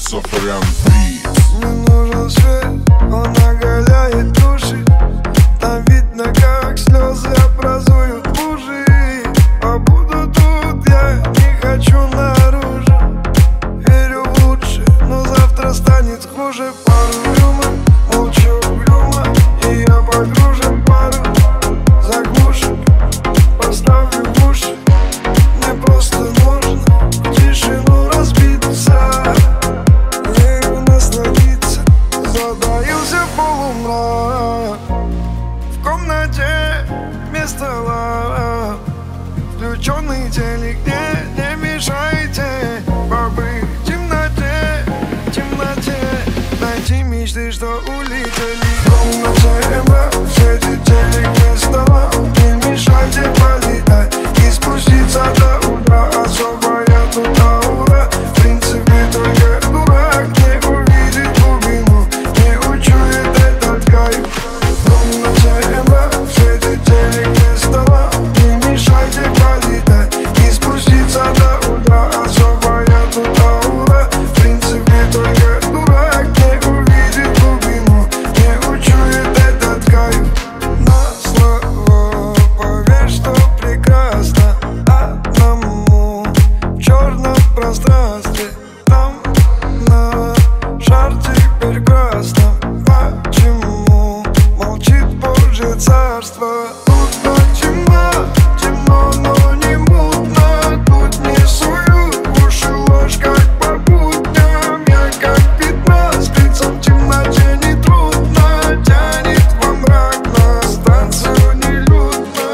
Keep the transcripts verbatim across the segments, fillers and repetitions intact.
Сафарян три. Мне нужен свет, он оголяет души. Там видно, как слезы образуют лужи. Побуду тут, я не хочу наружу. Верю в лучшее, но завтра станет хуже. Пару рюмок, молчу угрюмо, и я погружен в пару. Заглушек, поставлю в уши. Мне просто нужно в тишину разбиться. Верю насладиться, затаился полумрак. В комнате вместо лав включенный телек, не, не мешайте побыть в темноте, в темноте. Найти мечты, что улетели. В комнате эмбра, в свете телек вместо лав. Не мешайте полетать и спуститься до утра. Особая тут аура, в принципе только дурак не увидит глубину, не учует этот кайф. В комнате эмбра, в свете телек вместо лав. Не мешайте полетать и спуститься до утра. Особая тут аура, в принципе только дурак не увидит глубину, не учует этот кайф. На слово поверь, что прекрасно одному в черном пространстве. Там на шар теперь красном. Почему молчит Божье царство? Тут так темно, темно, но не мутно. Тут не суют в уши ложь, как по будням. Я как пятно, спится в темноте нетрудно. Тянет во мрак, на станцию нелюдно.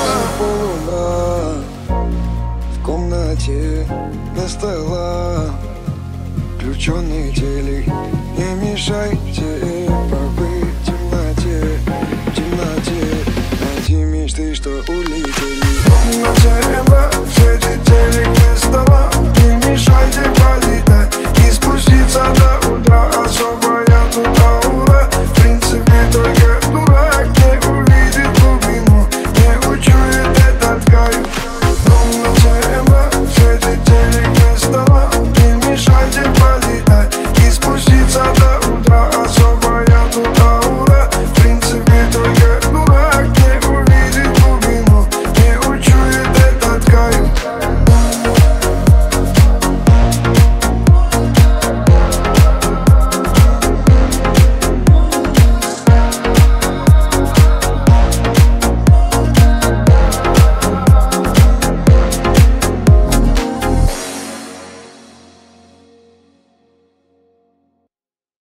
Полумрак в комнате вместо лав, включенный